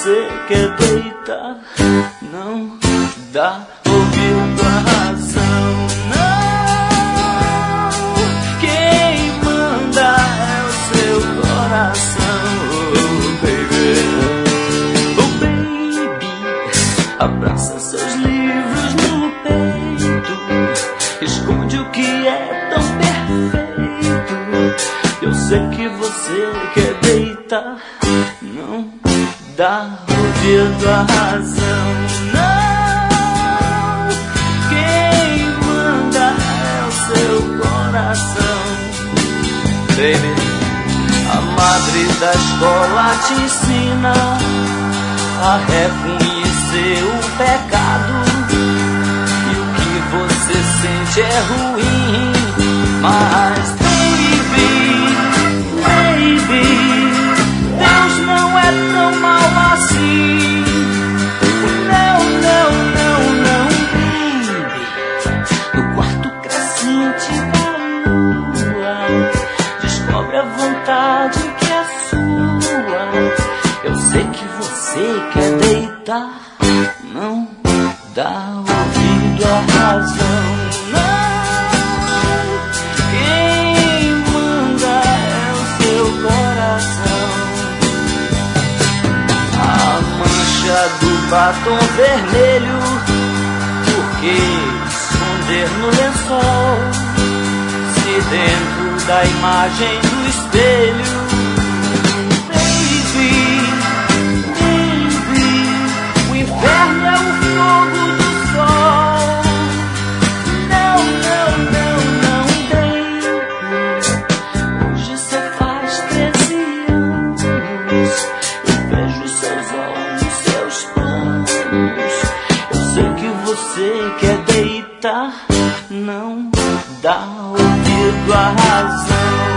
você quer deitar, não dá ouvido à razão. Não, quem manda é o seu coração. Oh baby, abraça seus livros no peito, esconde o que é tão perfeito. Eu sei que você quer deitar, não dá ouvido à razão. Não, quem manda é o seu coração. Baby, a madre da escola te ensina a reconhecer o pecado, e o que você sente é ruim, mas baby, Deus não é tão mau assim. Não, baby. No quarto crescente da lua, descobre a vontade que é sua. Eu sei que você quer deitar, não dá ouvido à razão. Do batom vermelho, por que esconder no lençol, se dentro da imagem do espelho? Baby, o inferno é o fogo do sol. Não, baby, hoje você faz 13 anos, eu vejo os seus olhos, seus planos. Eu sei que você quer deitar, não dá ouvido à razão.